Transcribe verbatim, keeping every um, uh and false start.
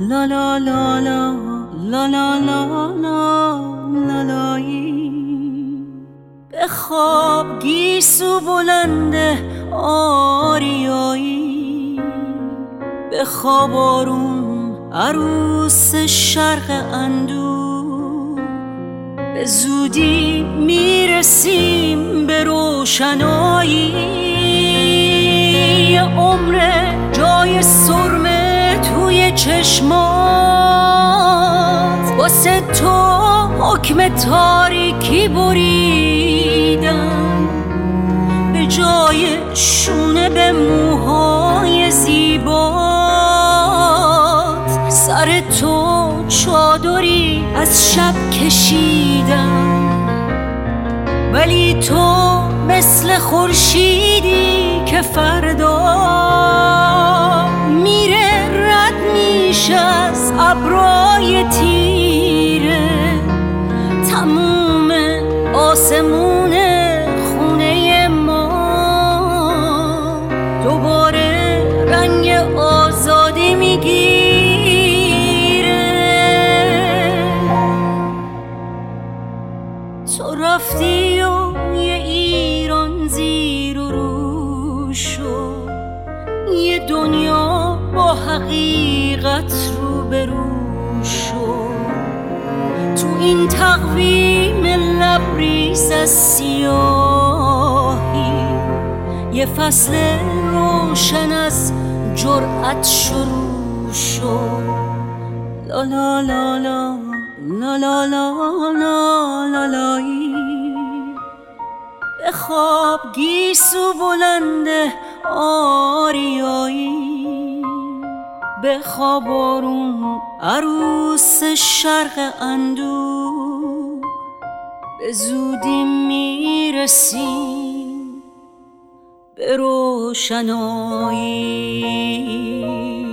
لا لا لا لا لا لا لا لا لایی. بخواب گیسو بلنده آریایی، بخواب آروم عروس شرق اندو، به زودی میرسیم به روشنایی. عمر جای سرمه توی چشمات، واسه تو حکم تاریکی بریدم، به جای شونه به موهای زیبات، سر تو چادری از شب کشیدم. ولی تو مثل خورشیدی که فردا میره رد میشه از ابرای تیره، تموم آسمون خونه ما دوباره رنگ آزادی میگیره. تو رفتی و یه ایران زیر و رو شد، یه دنیا با حقیقت روبرو شد. تو این تقویم لبریز از سیاهی، یه فصل روشن از جرأت شروع شد. لا لا لا لا لا لا لا لا لا لایی. بخواب گیسو بلنده آریایی، بخواب آروم عروس شرق اندو، به زودی میرسیم به روشنایی.